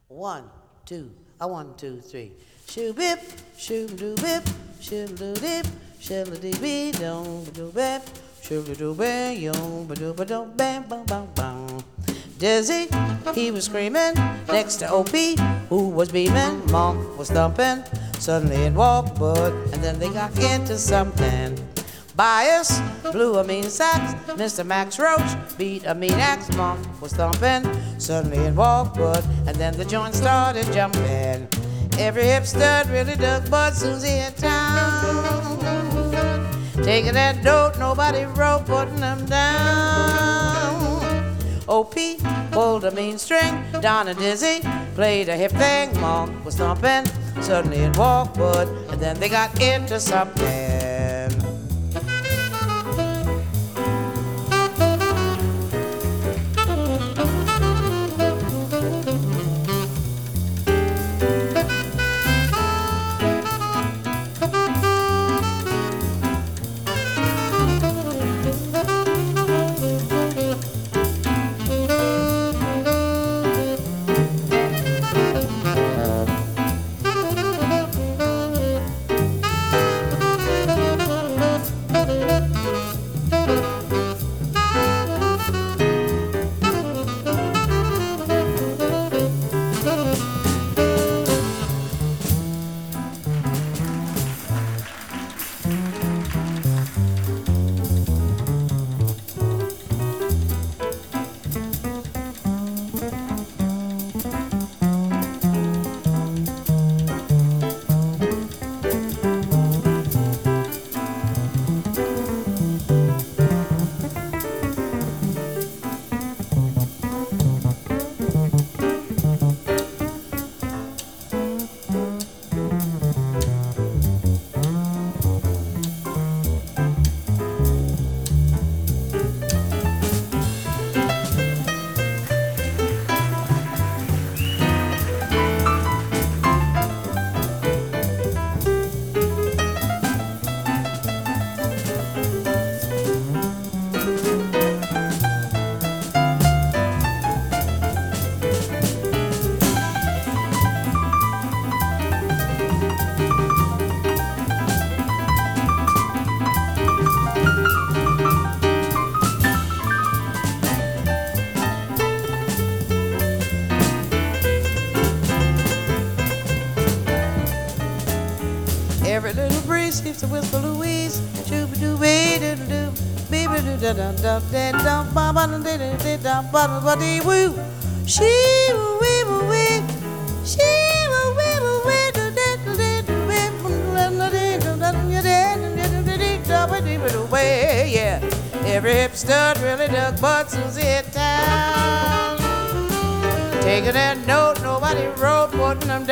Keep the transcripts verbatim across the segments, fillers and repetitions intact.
One, two, a one, two, three. Shoo bip, shoo doo bip, shoo doo dip, shoo doo bee, doo doo bip, shoo doo bang, yo, ba doo ba doo, bang, bang, bang, bang. Dizzy, he was screaming next to O P, who was beaming. Monk was thumping, suddenly it walked, but and then they got into something. Bias blew a mean sax, Mister Max Roach beat a mean axe. Monk was thumping, suddenly it walked, but and then the joint started jumping. Every hipster really dug Bud Susie in town, taking that dope nobody wrote, putting them down. O P pulled a mean string, Don and Dizzy played a hip thing. Monk was thumping, suddenly it walked, but and then they got into something. Every little breeze keeps a whisper Louise. Shoo doo bee doo doo, baby doo da da da da da ba ba da da da da ba da ba dee woo. She woo wee woo wee, she woo wee woo wee doo da da da da da da da da da da. Yeah, every hipster really dug Bud Susie in town, taking that note nobody wrote, putting them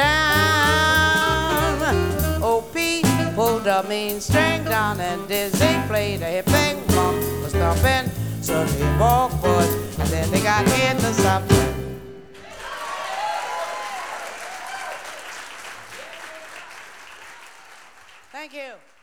down. O P pulled a mean string, Don and Dizzy played a hip thing. Monk was thumping, suddenly it walked, but and then they got into something. Thank you.